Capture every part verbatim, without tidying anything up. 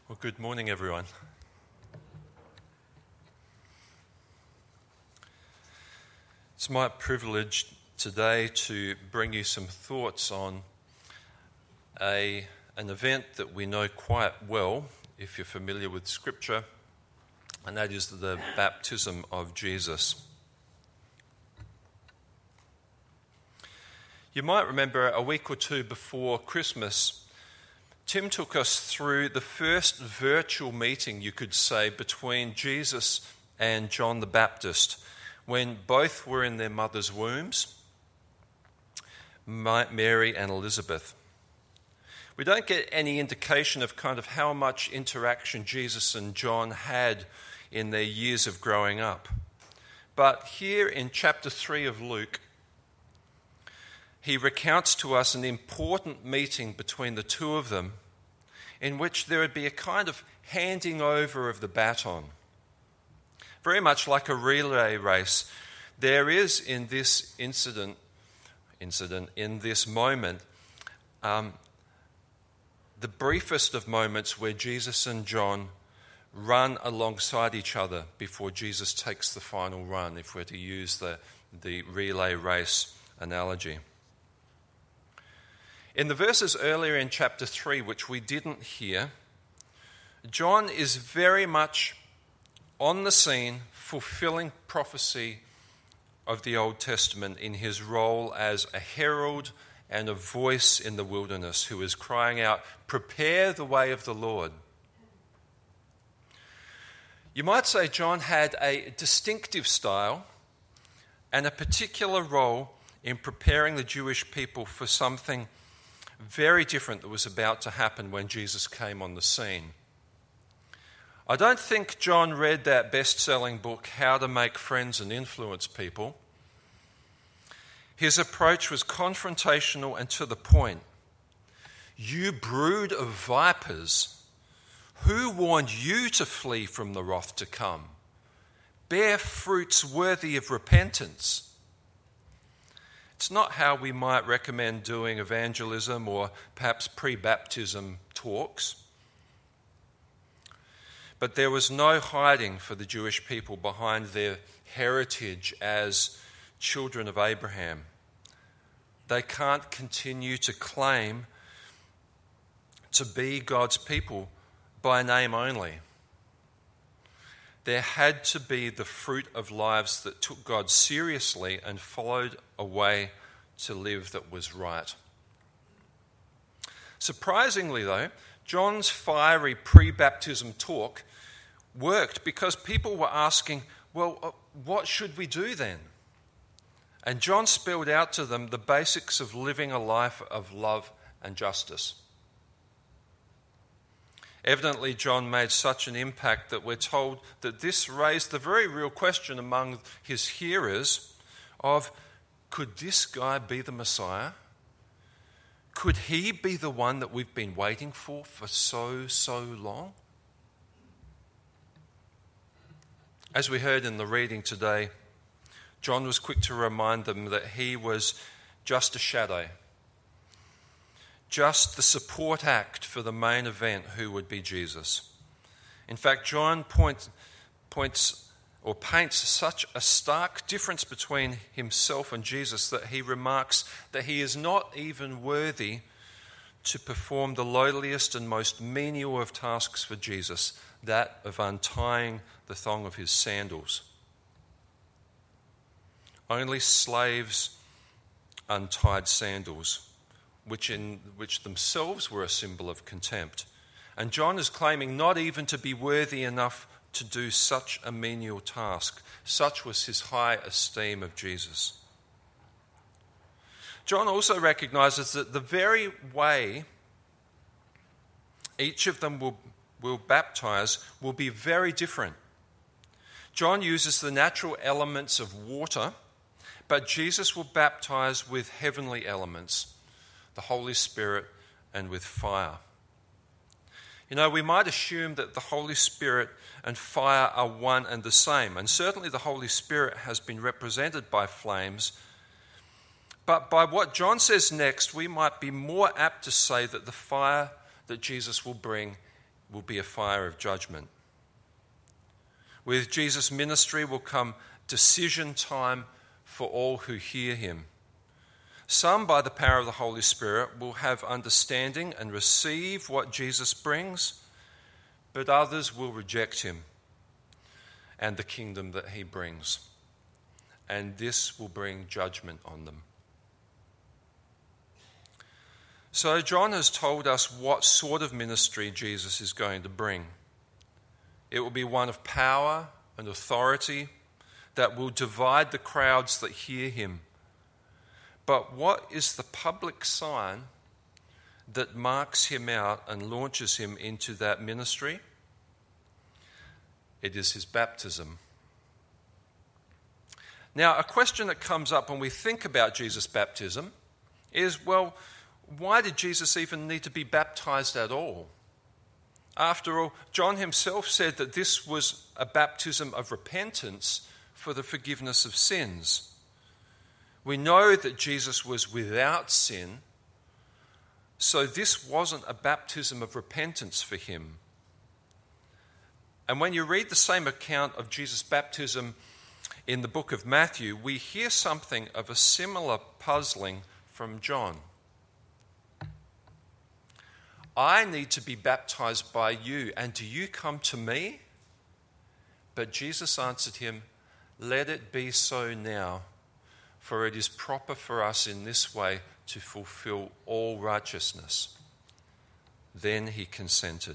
Well, good morning, everyone. It's my privilege today to bring you some thoughts on a, an event that we know quite well, if you're familiar with Scripture, and that is the baptism of Jesus. You might remember a week or two before Christmas, Tim took us through the first virtual meeting, you could say, between Jesus and John the Baptist, when both were in their mother's wombs, Mary and Elizabeth. We don't get any indication of kind of how much interaction Jesus and John had in their years of growing up. But here in chapter three of Luke, he recounts to us an important meeting between the two of them in which there would be a kind of handing over of the baton. Very much like a relay race, there is in this incident, incident in this moment, um, the briefest of moments where Jesus and John run alongside each other before Jesus takes the final run, if we're to use the, the relay race analogy. In the verses earlier in chapter three, which we didn't hear, John is very much on the scene, fulfilling prophecy of the Old Testament in his role as a herald and a voice in the wilderness who is crying out, "Prepare the way of the Lord." You might say John had a distinctive style and a particular role in preparing the Jewish people for something very different that was about to happen when Jesus came on the scene. I don't think John read that best-selling book, How to Make Friends and Influence People. His approach was confrontational and to the point. "You brood of vipers, who warned you to flee from the wrath to come? Bear fruits worthy of repentance." It's not how we might recommend doing evangelism or perhaps pre-baptism talks. But there was no hiding for the Jewish people behind their heritage as children of Abraham. They can't continue to claim to be God's people by name only. There had to be the fruit of lives that took God seriously and followed a way to live that was right. Surprisingly, though, John's fiery pre-baptism talk worked because people were asking, well, what should we do then? And John spelled out to them the basics of living a life of love and justice. Evidently, John made such an impact that we're told that this raised the very real question among his hearers of, could this guy be the Messiah? Could he be the one that we've been waiting for for so, so long? As we heard in the reading today, John was quick to remind them that he was just a shadow, just the support act for the main event, who would be Jesus. In fact, John point, points or paints such a stark difference between himself and Jesus that he remarks that he is not even worthy to perform the lowliest and most menial of tasks for Jesus, that of untying the thong of his sandals. Only slaves untied sandals, which in which themselves were a symbol of contempt. And John is claiming not even to be worthy enough to do such a menial task. Such was his high esteem of Jesus. John also recognizes that the very way each of them will, will baptize will be very different. John uses the natural elements of water, but Jesus will baptize with heavenly elements, the Holy Spirit, and with fire. You know, we might assume that the Holy Spirit and fire are one and the same, and certainly the Holy Spirit has been represented by flames. But by what John says next, we might be more apt to say that the fire that Jesus will bring will be a fire of judgment. With Jesus' ministry will come decision time for all who hear him. Some, by the power of the Holy Spirit, will have understanding and receive what Jesus brings, but others will reject him and the kingdom that he brings. And this will bring judgment on them. So John has told us what sort of ministry Jesus is going to bring. It will be one of power and authority that will divide the crowds that hear him. But what is the public sign that marks him out and launches him into that ministry? It is his baptism. Now, a question that comes up when we think about Jesus' baptism is, well, why did Jesus even need to be baptized at all? After all, John himself said that this was a baptism of repentance for the forgiveness of sins. We know that Jesus was without sin, so this wasn't a baptism of repentance for him. And when you read the same account of Jesus' baptism in the book of Matthew, we hear something of a similar puzzling from John. I need to be baptized by you, and do you come to me? But Jesus answered him, let it be so now, for it is proper for us in this way to fulfill all righteousness. Then he consented.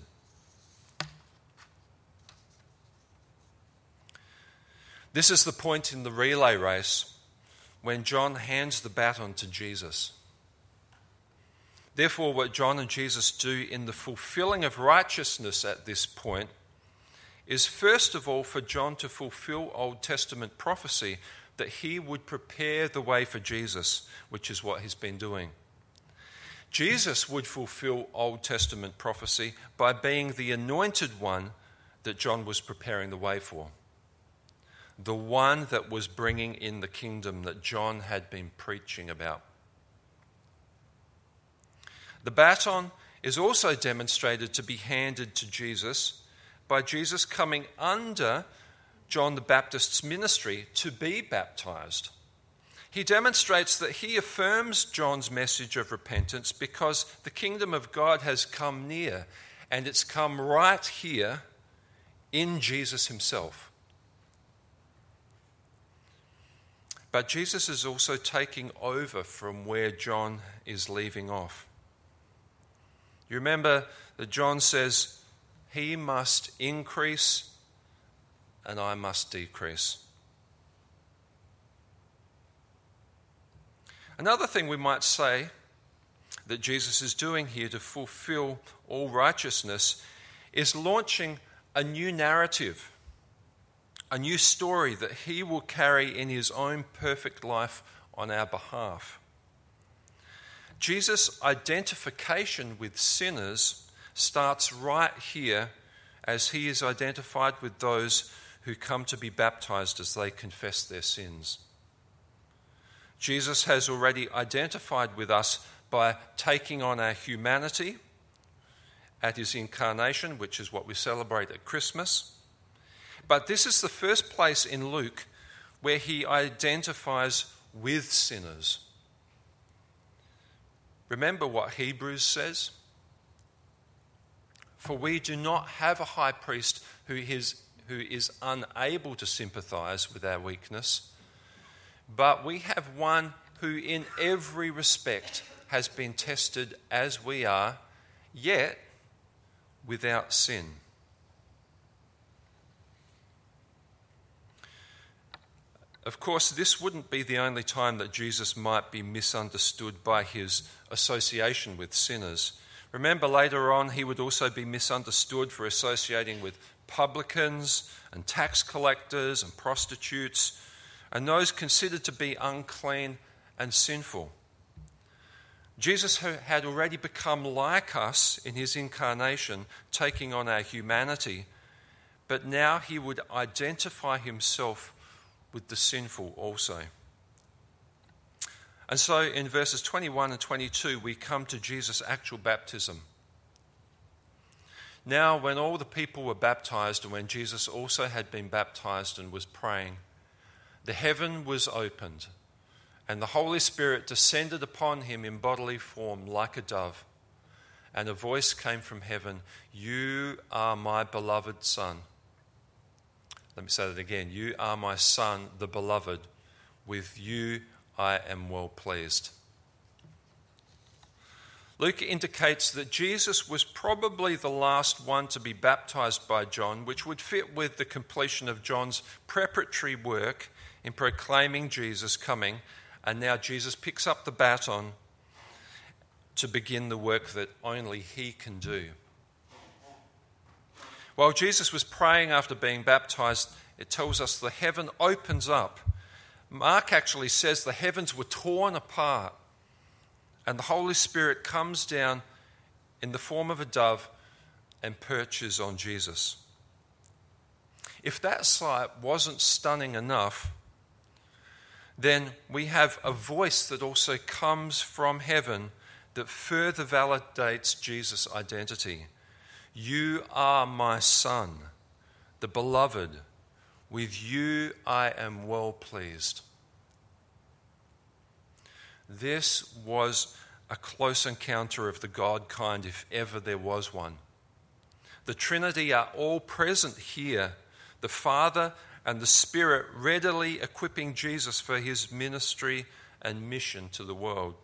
This is the point in the relay race when John hands the baton to Jesus. Therefore, what John and Jesus do in the fulfilling of righteousness at this point is first of all for John to fulfill Old Testament prophecy that he would prepare the way for Jesus, which is what he's been doing. Jesus would fulfill Old Testament prophecy by being the anointed one that John was preparing the way for. The one that was bringing in the kingdom that John had been preaching about. The baton is also demonstrated to be handed to Jesus by Jesus coming under John the Baptist's ministry to be baptized. He demonstrates that he affirms John's message of repentance because the kingdom of God has come near, and it's come right here in Jesus himself. But Jesus is also taking over from where John is leaving off. You remember that John says, he must increase and I must decrease. Another thing we might say that Jesus is doing here to fulfill all righteousness is launching a new narrative, a new story that he will carry in his own perfect life on our behalf. Jesus' identification with sinners starts right here as he is identified with those who come to be baptized as they confess their sins. Jesus has already identified with us by taking on our humanity at his incarnation, which is what we celebrate at Christmas. But this is the first place in Luke where he identifies with sinners. Remember what Hebrews says? For we do not have a high priest who is, who is unable to sympathize with our weakness, but we have one who in every respect has been tested as we are, yet without sin. Of course, this wouldn't be the only time that Jesus might be misunderstood by his association with sinners. Remember, later on, he would also be misunderstood for associating with publicans and tax collectors and prostitutes, and those considered to be unclean and sinful. Jesus had already become like us in his incarnation, taking on our humanity, but now he would identify himself with the sinful also. And so in verses twenty-one and twenty-two, we come to Jesus' actual baptism. Now, when all the people were baptized and when Jesus also had been baptized and was praying, the heaven was opened, and the Holy Spirit descended upon him in bodily form like a dove. And a voice came from heaven, "You are my beloved Son." Let me say that again. "You are my Son, the beloved. With you I am well pleased." Luke indicates that Jesus was probably the last one to be baptized by John, which would fit with the completion of John's preparatory work in proclaiming Jesus coming. And now Jesus picks up the baton to begin the work that only he can do. While Jesus was praying after being baptized, it tells us the heaven opens up. Mark actually says the heavens were torn apart, and the Holy Spirit comes down in the form of a dove and perches on Jesus. If that sight wasn't stunning enough, then we have a voice that also comes from heaven that further validates Jesus' identity. "You are my Son, the beloved. With you I am well pleased." This was a close encounter of the God kind, if ever there was one. The Trinity are all present here, the Father and the Spirit readily equipping Jesus for his ministry and mission to the world.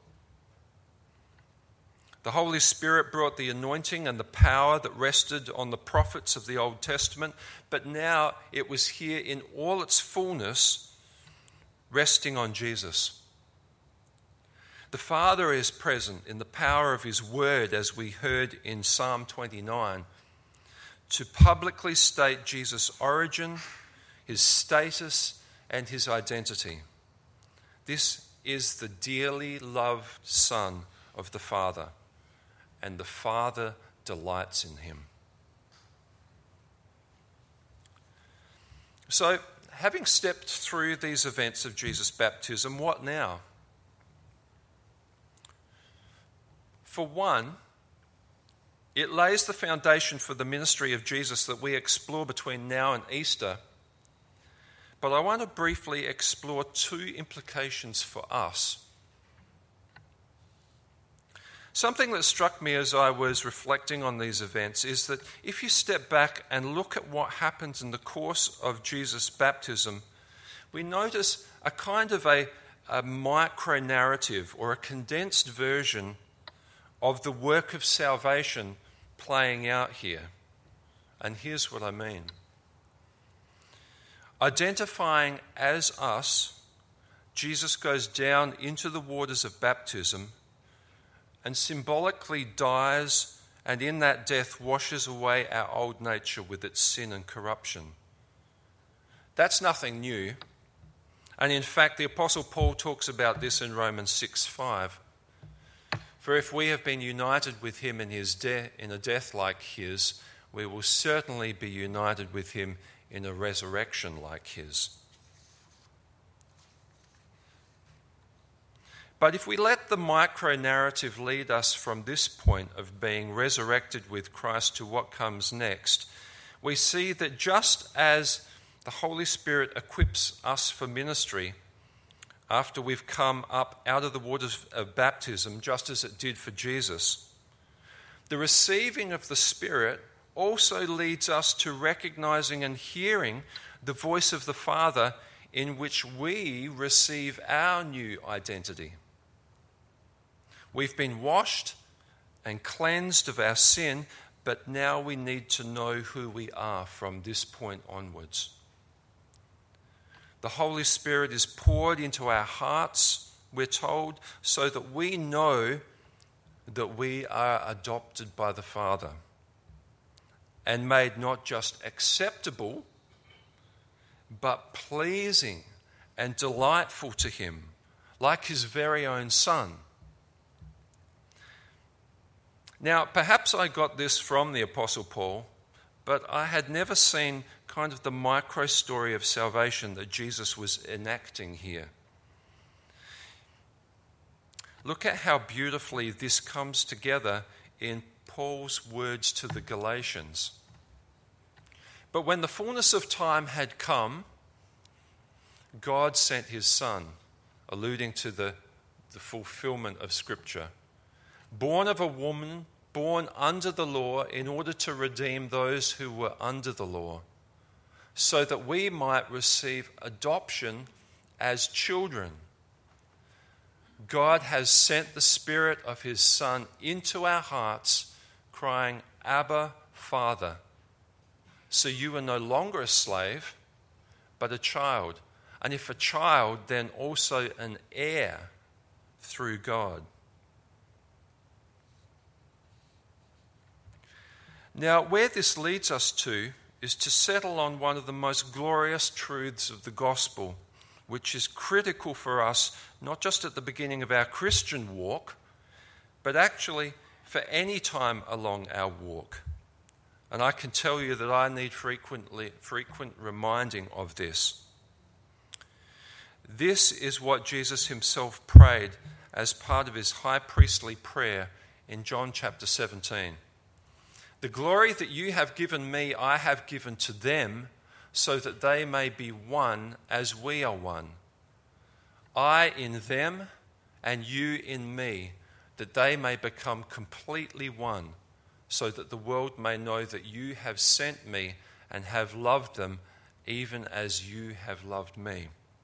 The Holy Spirit brought the anointing and the power that rested on the prophets of the Old Testament, but now it was here in all its fullness, resting on Jesus. The Father is present in the power of his word, as we heard in Psalm twenty-nine, to publicly state Jesus' origin, his status, and his identity. This is the dearly loved Son of the Father, and the Father delights in him. So, having stepped through these events of Jesus' baptism, what now? For one, it lays the foundation for the ministry of Jesus that we explore between now and Easter. But I want to briefly explore two implications for us. Something that struck me as I was reflecting on these events is that if you step back and look at what happens in the course of Jesus' baptism, we notice a kind of a, a micro-narrative or a condensed version of the work of salvation playing out here. And here's what I mean. Identifying as us, Jesus goes down into the waters of baptism and symbolically dies, and in that death washes away our old nature with its sin and corruption. That's nothing new. And in fact, the Apostle Paul talks about this in Romans six five. For if we have been united with him in his de- in a death like his, we will certainly be united with him in a resurrection like his. But if we let the micro-narrative lead us from this point of being resurrected with Christ to what comes next, we see that just as the Holy Spirit equips us for ministry after we've come up out of the waters of baptism, just as it did for Jesus, the receiving of the Spirit also leads us to recognizing and hearing the voice of the Father, in which we receive our new identity. We've been washed and cleansed of our sin, but now we need to know who we are from this point onwards. The Holy Spirit is poured into our hearts, we're told, so that we know that we are adopted by the Father and made not just acceptable, but pleasing and delightful to him, like his very own Son. Now, perhaps I got this from the Apostle Paul, but I had never seen kind of the micro story of salvation that Jesus was enacting here. Look at how beautifully this comes together in Paul's words to the Galatians. But when the fullness of time had come, God sent his Son, alluding to the, the fulfillment of Scripture, born of a woman, born under the law, in order to redeem those who were under the law, so that we might receive adoption as children. God has sent the Spirit of his Son into our hearts, crying, Abba, Father. So you are no longer a slave, but a child. And if a child, then also an heir through God. Now, where this leads us to is to settle on one of the most glorious truths of the gospel, which is critical for us, not just at the beginning of our Christian walk, but actually for any time along our walk. And I can tell you that I need frequently, frequent reminding of this. This is what Jesus himself prayed as part of his high priestly prayer in John chapter seventeen. The glory that you have given me, I have given to them, so that they may be one as we are one. I in them and you in me, that they may become completely one, so that the world may know that you have sent me and have loved them even as you have loved me.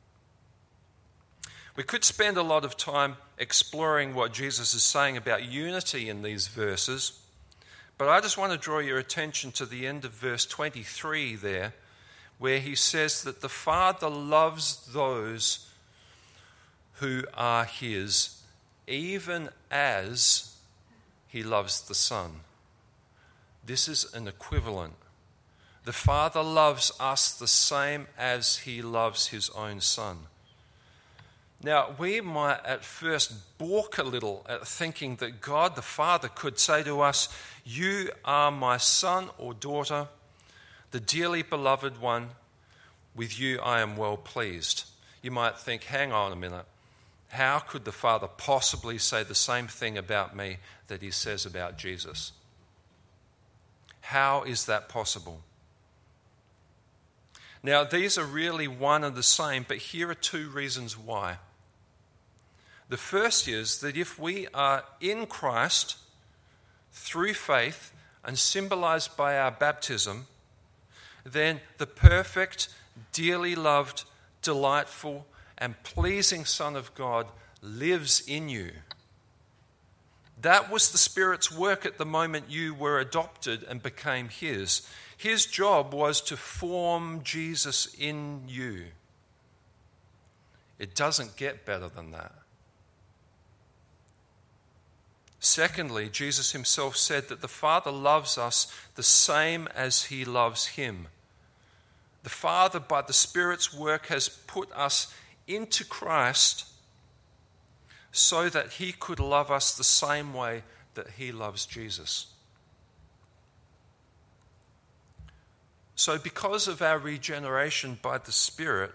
We could spend a lot of time exploring what Jesus is saying about unity in these verses, but I just want to draw your attention to the end of verse twenty-three there, where he says that the Father loves those who are his, even as he loves the Son. This is an equivalent. The Father loves us the same as he loves his own Son. Now, we might at first balk a little at thinking that God the Father could say to us, you are my son or daughter, the dearly beloved one, with you I am well pleased. You might think, hang on a minute, how could the Father possibly say the same thing about me that he says about Jesus? How is that possible? Now, these are really one and the same, but here are two reasons why. The first is that if we are in Christ through faith and symbolized by our baptism, then the perfect, dearly loved, delightful, and pleasing Son of God lives in you. That was the Spirit's work at the moment you were adopted and became his. His job was to form Jesus in you. It doesn't get better than that. Secondly, Jesus himself said that the Father loves us the same as he loves him. The Father, by the Spirit's work, has put us into Christ so that he could love us the same way that he loves Jesus. So because of our regeneration by the Spirit,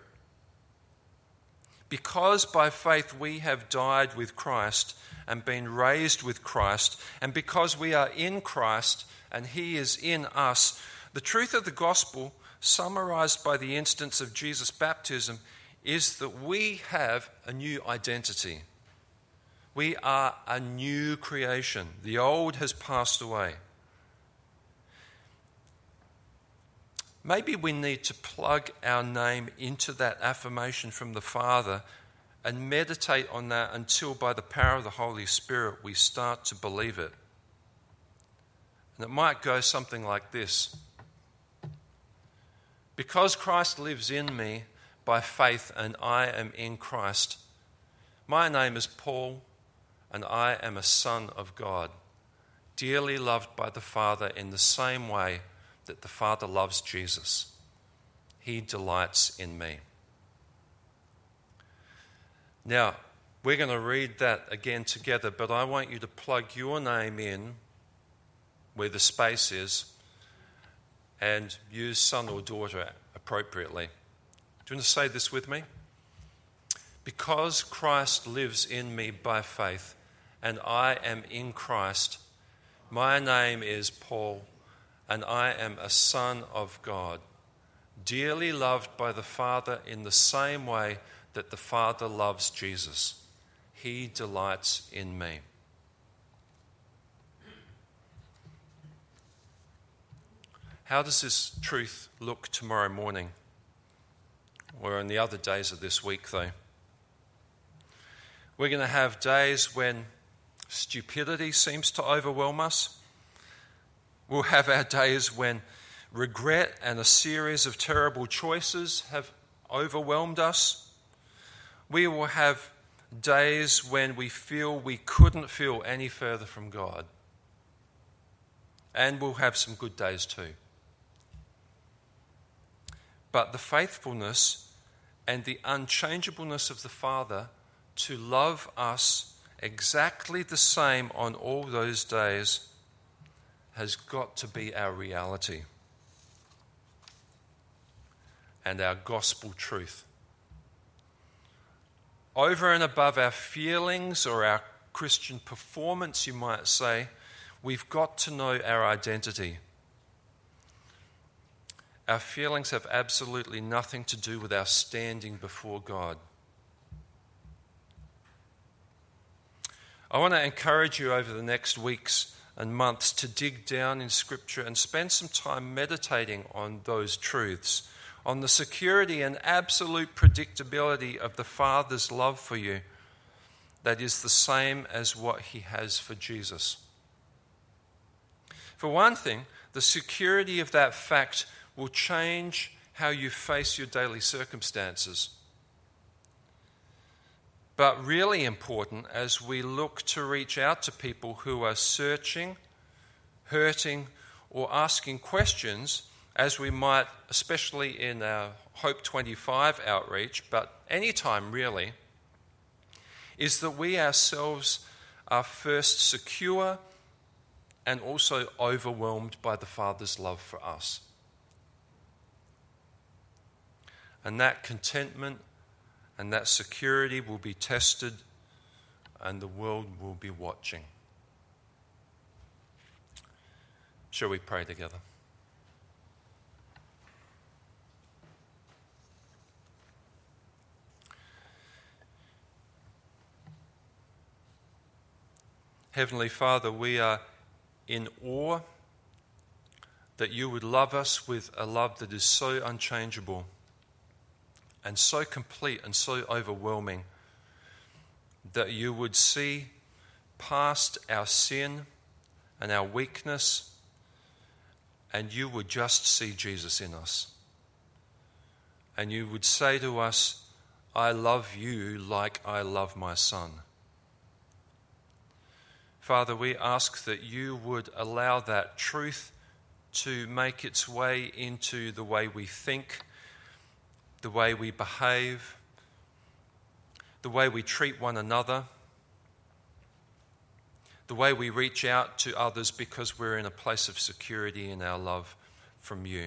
because by faith we have died with Christ and been raised with Christ, and because we are in Christ and he is in us, the truth of the gospel, summarized by the instance of Jesus' baptism, is that we have a new identity. We are a new creation. The old has passed away. Maybe we need to plug our name into that affirmation from the Father and meditate on that until, by the power of the Holy Spirit, we start to believe it. And it might go something like this. Because Christ lives in me by faith and I am in Christ, my name is Paul and I am a son of God, dearly loved by the Father in the same way that the Father loves Jesus. He delights in me. Now, we're going to read that again together, but I want you to plug your name in where the space is and use son or daughter appropriately. Do you want to say this with me? Because Christ lives in me by faith and I am in Christ, My name is Paul, and I am a son of God, dearly loved by the Father in the same way that the Father loves Jesus. He delights in me. How does this truth look tomorrow morning? Or in the other days of this week, though? We're going to have days when stupidity seems to overwhelm us. We'll have our days when regret and a series of terrible choices have overwhelmed us. We will have days when we feel we couldn't feel any further from God. And we'll have some good days too. But the faithfulness and the unchangeableness of the Father to love us exactly the same on all those days has got to be our reality and our gospel truth. Over and above our feelings or our Christian performance, you might say, we've got to know our identity. Our feelings have absolutely nothing to do with our standing before God. I want to encourage you over the next weeks and months to dig down in Scripture and spend some time meditating on those truths, on the security and absolute predictability of the Father's love for you that is the same as what He has for Jesus. For one thing, the security of that fact will change how you face your daily circumstances. But really important as we look to reach out to people who are searching, hurting, or asking questions, as we might, especially in our Hope twenty-five outreach, but any time really, is that we ourselves are first secure and also overwhelmed by the Father's love for us. And that contentment and that security will be tested, and the world will be watching. Shall we pray together? Heavenly Father, we are in awe that you would love us with a love that is so unchangeable and so complete and so overwhelming, that you would see past our sin and our weakness, and you would just see Jesus in us. And you would say to us, I love you like I love my Son. Father, we ask that you would allow that truth to make its way into the way we think, the way we behave, the way we treat one another, the way we reach out to others because we're in a place of security in our love from you.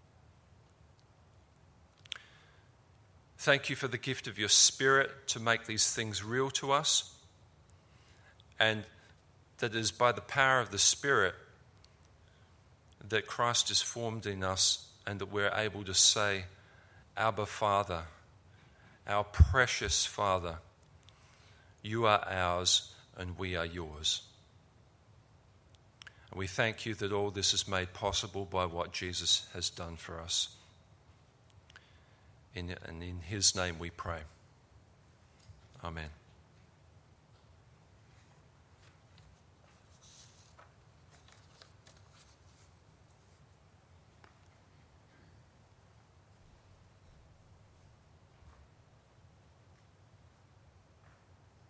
Thank you for the gift of your Spirit to make these things real to us, and that it is by the power of the Spirit that Christ is formed in us and that we're able to say, Abba, Father, our precious Father, you are ours and we are yours. And we thank you that all this is made possible by what Jesus has done for us. In, and in his name we pray. Amen.